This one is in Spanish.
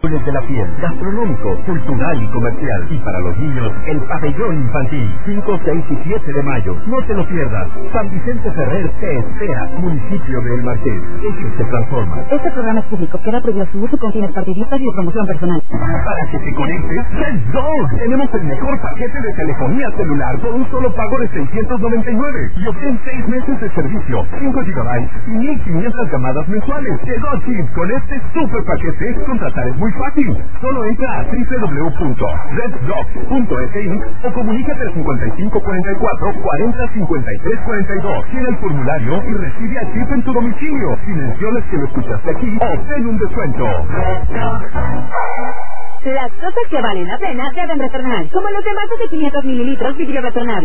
de la piel, gastronómico, cultural y comercial. Y para los niños, el pabellón infantil, 5, 6 y 7 de mayo. No te lo pierdas. San Vicente Ferrer te espera, municipio de El Marqués. Hechos se transforman. Este programa es público, queda prohibido su uso con fines partidistas y de promoción personal. Para que te conectes, Red Dog. Tenemos el mejor paquete de telefonía celular por un solo pago de 699. Y obtén 6 meses de servicio, 5 GB y 1500 llamadas mensuales. Llegó Chip. Con este super paquete, contratar es muy fácil. Solo entra a www.reddog.es o comunícate al 5544 40 53 42. Tiene el formulario y recibe a Chip en tu domicilio. Si mencionas que lo escuchaste aquí, obtén un descuento. Las cosas que valen la pena deben retornar, como los de más de 500 mililitros vidrio retornable.